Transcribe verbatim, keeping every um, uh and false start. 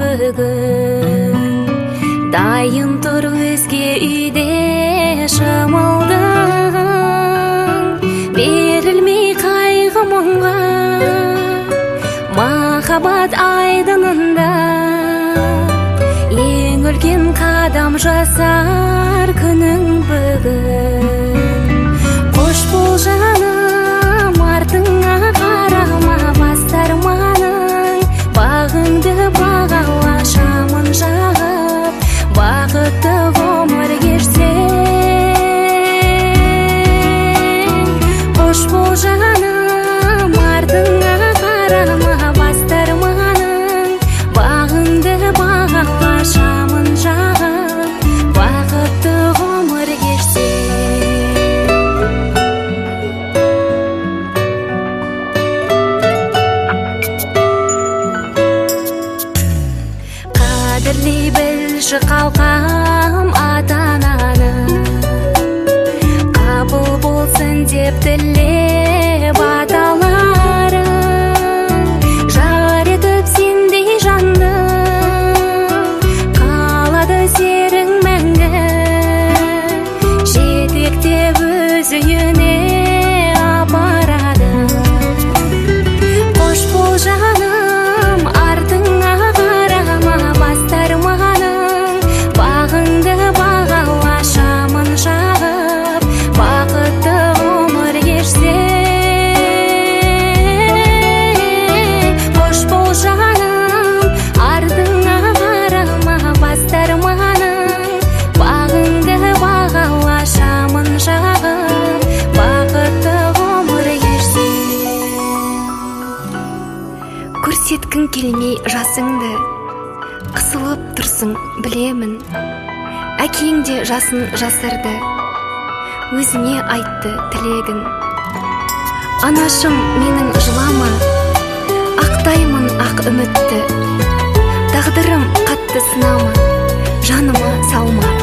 бүгін. Дайын тұр өзге үйде шымылдың, берілмей қайғы мұңға, махаббат айдынында ең үлкен қадам жасар күнің бүгін. Қош бол жаным, артыңа қарама, бастар маның, бағыңды бағала, шамын жағып, бақытты ғұмыр кешсең. Қош бол жаным, артыңа қарама, бастар маның, бағыңды бағала, шамын жағып, бақытты ғұмыр кешсең. Қадірлей білші қалқам ата-ананы, қабыл болсын деп тілеп аталарың. Жар етіп сендей жанды, қалады серің мәңгі, жетектеп өз үйіне апарады. Қош бол жаным, артыңа қарама, бастар маның, бағыңды бағала, шамын жағып, бақытты ғұмыр кешсең. Қош бол жаным, артыңа қарама, бастар маның, бағыңды бағала, шамын жағып, бақытты ғұмыр кешсең. Көрсеткің келмей жасыңды, қысылып тұрсың білемін. Әкең де жасын жасырды, өзіне айтты тілегін. Анашым менің жылама, ақтаймын ақ үмітті, тағдырым қатты сынама, жаныма салма.